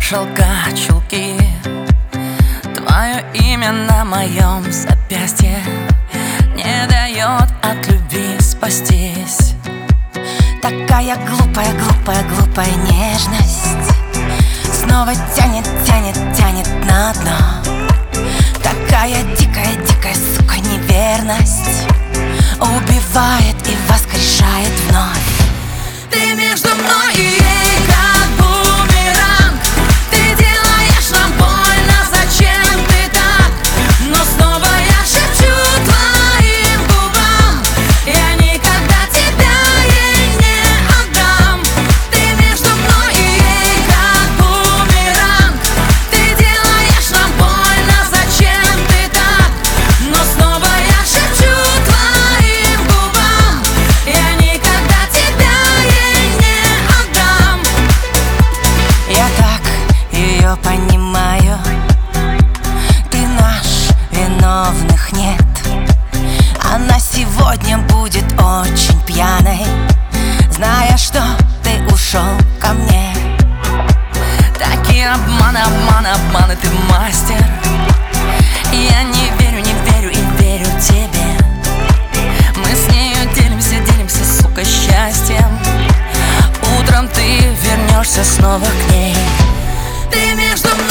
шелка, чулки, твое имя на моем запястье не дает от любви спастись. Такая глупая, глупая, глупая нежность снова тянет, тянет, тянет на дно. Такая дикая, дикая, сука, неверность убивает и воскрешает вновь. Ты между мной и ей как бумеранг. Ты делаешь нам больно, зачем ты так? Но снова я шепчу твоим губам: я никогда тебя ей не отдам. Ты между мной и ей как бумеранг. Ты делаешь нам больно, зачем ты так? Но снова я шепчу твоим губам: я никогда тебя ей не отдам. Я так ее понимаю, ты наш, виновных нет. Она сегодня будет очень пьяной, зная, что ты ушел ко мне. Такие обманы, обманы, обманы, ты мастер. Я не верю, не верю и верю тебе. Мы с нею делимся, делимся, сука, счастьем. Утром ты вернешься снова к ней. Ты между мной